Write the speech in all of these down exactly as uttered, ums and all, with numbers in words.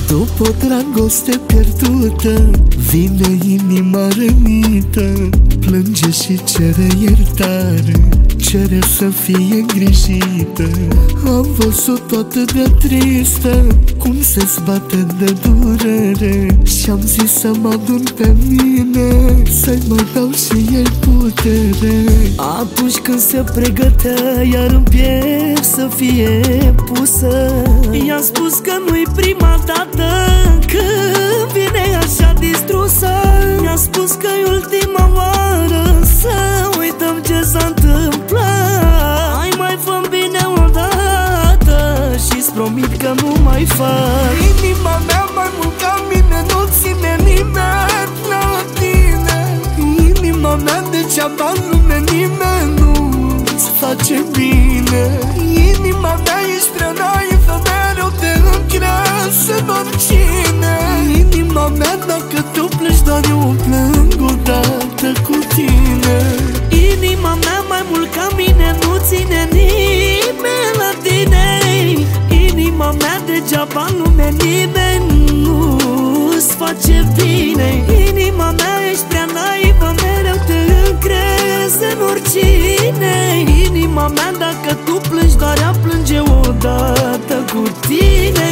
După o dragoste pierdută vine inima rănită, plânge și cere iertare, cere să fie îngrijită. Am văzut-o atât de tristă, cum se zbate de durere, și-am zis să mă adun pe mine, să-i mai dau și ei putere. Atunci când se pregătea iar în piept să fie pusă, i-am spus că nu-i prima dată când vine așa distrusă. Mi-a spus că-i ultima oară, să uităm ce s-a întâmplat. Hai, mai fă-mi bine odată și-ți promit că nu mai fac. Inima mea mai mult ca mine nu ține nimeni la tine. Inima mea degeaba în lume nimeni nu-ți face bine. Inima mea ești prea naivă, mereu te încrezi în oricine. Inima mea dacă tu pleci doar eu plâng odată cu tine. Inima mea mai mult ca mine nu ține nimeni la tine. Inima mea degeaba în lume nimeni nu-ți face bine. Inima mea ești prea naivă, mereu te încrezi în oricine. Inima mea dacă tu plângi doar ea plânge odată cu tine.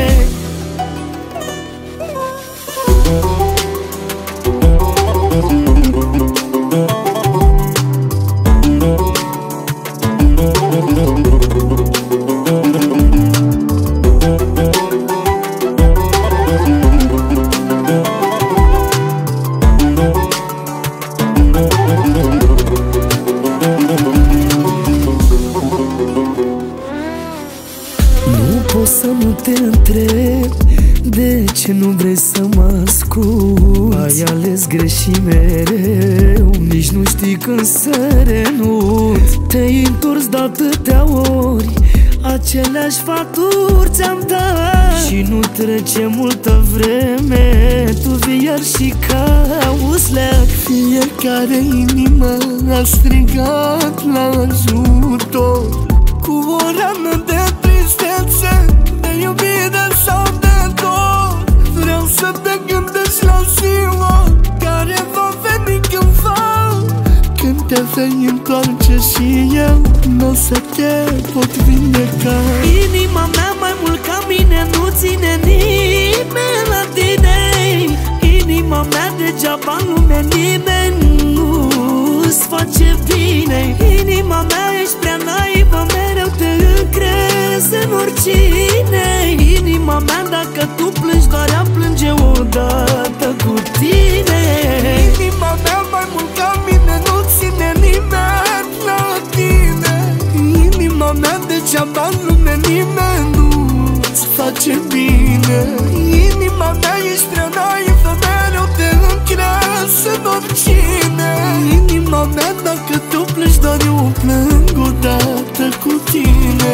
Pot să nu te întreb de ce nu vrei să mă asculți. Ai ales greșit mereu, nici nu știi când să renunți. Te-ai întors de atâtea ori, aceleași sfaturi ți-am dat, și nu trece multă vreme, tu vii iar și cauți leac. Fiecare inimă a strigat la ajutor, cu o rană de tristețe, de iubire sau de dor. Vreau să te gândești la ziua care va veni cândva, când te vei întoarce și eu n-o să te pot vindeca. Inima mea mai mult ca mine nu ține nimeni la tine. Inima mea degeaba în lume nimeni nu-ți face bine. Inima mea ești prea naivă, mereu te încrezi în oricine. Inima mea dacă tu plângi doar ea plânge odată cu tine. Inima mea mai mult ca mine nu ține nimeni la tine. Inima mea degeaba în lume nimeni nu-ți face bine. Inima mea ești prea naivă, mereu te încrezi în oricine. Inima mea dacă tu pleci doar eu plâng odată cu tine.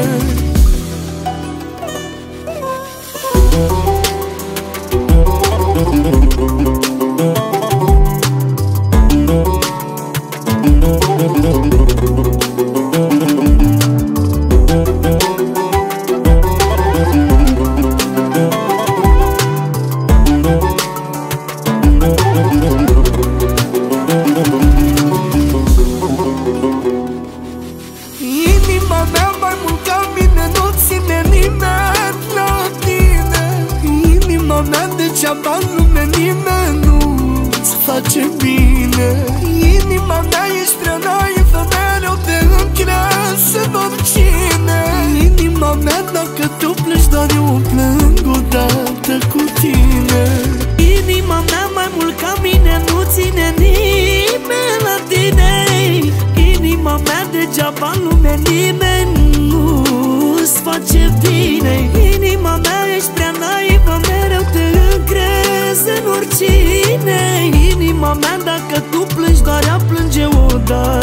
Inima mea mai mult ca mine nu ține nimeni la tine. Inima mea degeaba în lume nimeni nu-ți face bine. Inima mea ești prea naivă, mereu te încrezi în oricine. Inima mea dacă tu pleci doar eu plâng odată cu tine. Inima mea mai mult ca mine nu ține nimeni la tine. Inima mea degeaba în lume nimeni nu-ți face bine. Inima mea ești prea naivă, mereu te încrezi în oricine. Inima mea dacă tu plângi doar ea plânge odată